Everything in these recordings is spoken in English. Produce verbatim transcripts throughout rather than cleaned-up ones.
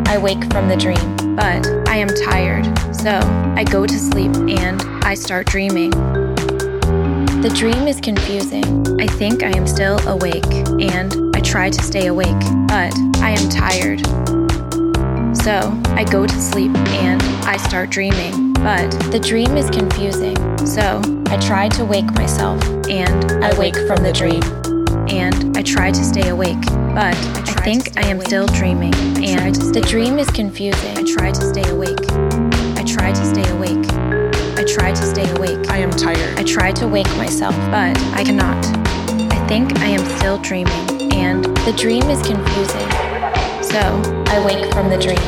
I wake from the dream, but I am tired, so I go to sleep and I start dreaming. The dream is confusing. I think I am still awake, and I try to stay awake, but I am tired. So I go to sleep and I start dreaming, but the dream is confusing. So I try to wake myself, and I wake from the dream, and I try to stay awake, but I think I am still dreaming, and the dream is confusing. I try to stay awake. I try to stay awake. I try to stay awake. I am tired. I try to wake myself, but I cannot. I think I am still dreaming, and the dream is confusing. So I wake from the dream.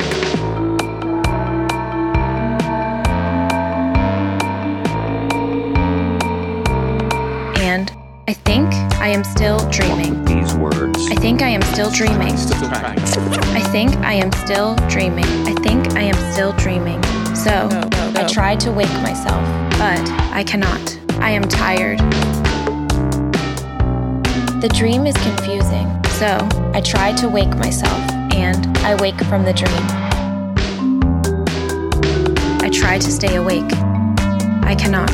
And I think I am still dreaming. These words. I think I am still dreaming. I think I am still dreaming. I think I am still dreaming. So No, no, no. I try to wake myself, but I cannot. I am tired. The dream is confusing, so I try to wake myself, and I wake from the dream. I try to stay awake. I cannot.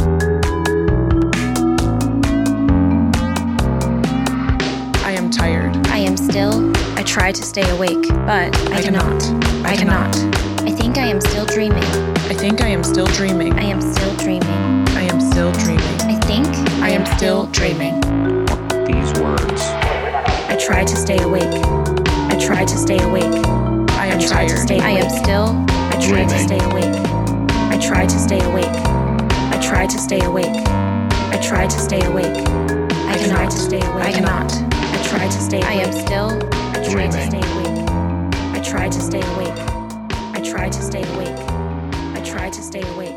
I am tired. I am still. I try to stay awake, but I, I cannot. cannot. I I cannot. cannot. I think I am still dreaming. I think I am still dreaming. I am still dreaming. I am still dreaming. I think I am still dreaming. These words. I try to stay awake. I try to stay awake. I am I try tired. to stay awake. I am still. I try to stay awake. I try to stay awake. I try to stay awake. I try to stay awake. I cannot stay awake. I cannot. I try to stay awake. I am still. I try to stay awake. I try to stay awake. I try to stay awake. I try to stay awake.